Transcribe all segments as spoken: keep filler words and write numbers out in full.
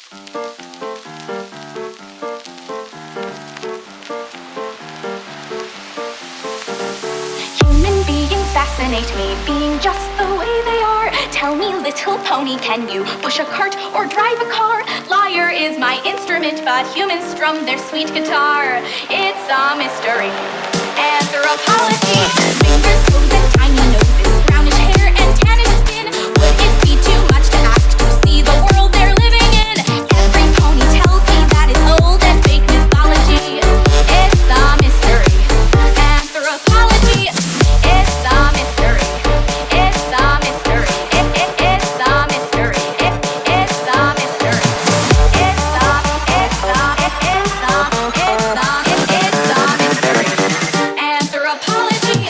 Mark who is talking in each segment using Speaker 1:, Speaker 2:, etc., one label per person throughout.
Speaker 1: Human beings fascinate me, being just the way they are. Tell me, little pony, can you push a cart or drive a car? Lyre is my instrument, but humans strum their sweet guitar. It's a mystery. Anthropology. Fingers, toes, and tiny noses, brownish hair and tannish skin. Would it be too much to ask to see the world they're living in? Every pony tells me that it's old and fake mythology. It's a mystery. Anthropology. It's a mystery. It's a mystery. It, it, it's a mystery. It, it's a mystery. It's a, it's a, it, it's a, it's a, it, it's a mystery. Anthropology.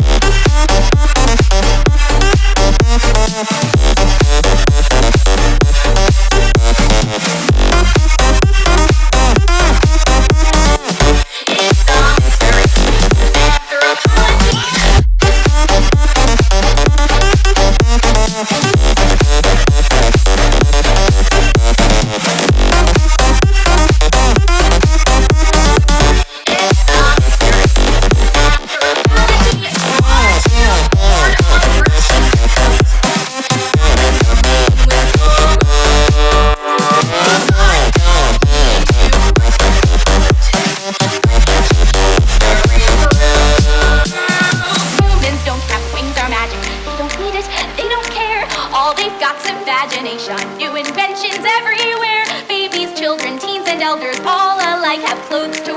Speaker 1: It's a mystery. Anthropology. Humans don't have wings or magic. They don't need it, they don't care. All they've got's imagination. New inventions everywhere. Babies, children, teens, and elders all alike have clothes to